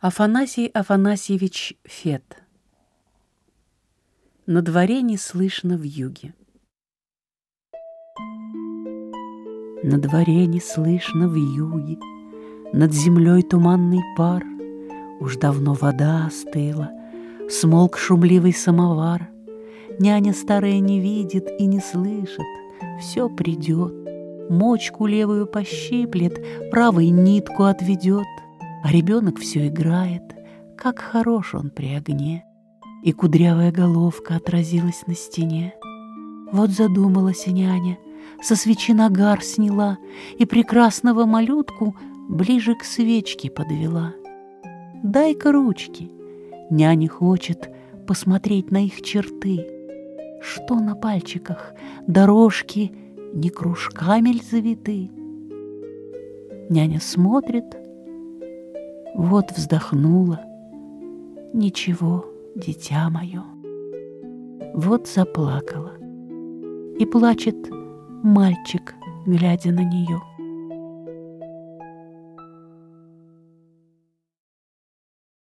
Афанасий Афанасьевич Фет. На дворе не слышно вьюги. На дворе не слышно вьюги, над землей туманный пар. Уж давно вода остыла, смолк шумливый самовар. Няня старая не видит и не слышит, все придет. Мочку левую пощиплет, правой нитку отведет. А ребенок все играет, как хорош он при огне. И кудрявая головка отразилась на стене. Вот задумалась и няня, со свечи нагар сняла и прекрасного малютку ближе к свечке подвела. «Дай-ка ручки!» Няня хочет посмотреть на их черты. Что на пальчиках? Дорожки не кружками ль завиты? Няня смотрит, вот вздохнула. Ничего, дитя мое. Вот заплакала. И плачет мальчик, глядя на нее.